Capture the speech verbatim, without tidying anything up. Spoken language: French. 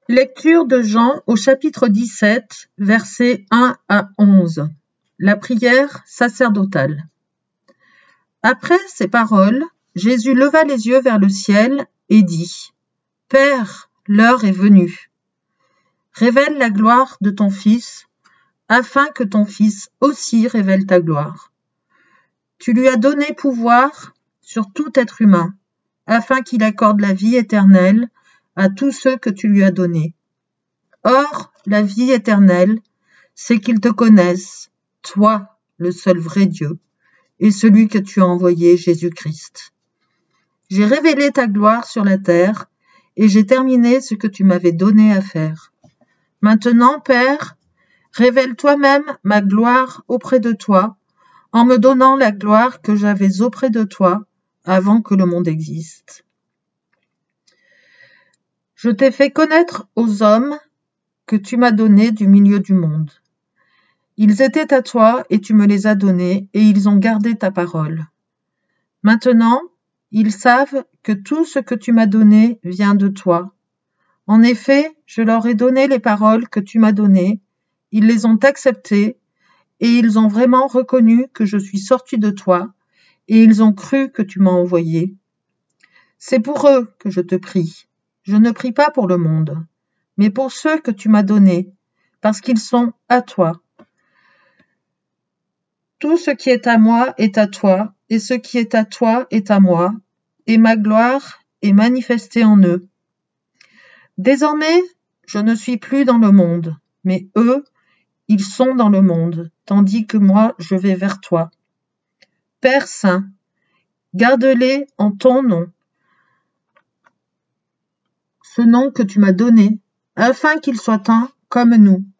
Lecture de Jean au chapitre dix-sept, versets un à onze. La prière sacerdotale. Après ces paroles, Jésus leva les yeux vers le ciel et dit : « Père, l'heure est venue. Révèle la gloire de ton Fils, afin que ton Fils aussi révèle ta gloire. Tu lui as donné pouvoir sur tout être humain, afin qu'il accorde la vie éternelle à tous ceux que tu lui as donnés. Or, la vie éternelle, c'est qu'ils te connaissent, toi, le seul vrai Dieu, et celui que tu as envoyé, Jésus-Christ. J'ai révélé ta gloire sur la terre, et j'ai terminé ce que tu m'avais donné à faire. Maintenant, Père, révèle toi-même ma gloire auprès de toi, en me donnant la gloire que j'avais auprès de toi avant que le monde existe. Je t'ai fait connaître aux hommes que tu m'as donnés du milieu du monde. Ils étaient à toi et tu me les as donnés, et ils ont gardé ta parole. Maintenant, ils savent que tout ce que tu m'as donné vient de toi. En effet, je leur ai donné les paroles que tu m'as données, ils les ont acceptées, et ils ont vraiment reconnu que je suis sorti de toi, et ils ont cru que tu m'as envoyé. C'est pour eux que je te prie. Je ne prie pas pour le monde, mais pour ceux que tu m'as donnés, parce qu'ils sont à toi. Tout ce qui est à moi est à toi, et ce qui est à toi est à moi, et ma gloire est manifestée en eux. Désormais, je ne suis plus dans le monde, mais eux, ils sont dans le monde, tandis que moi, je vais vers toi. Père saint, garde-les en ton nom, ce nom que tu m'as donné, afin qu'ils soient un comme nous.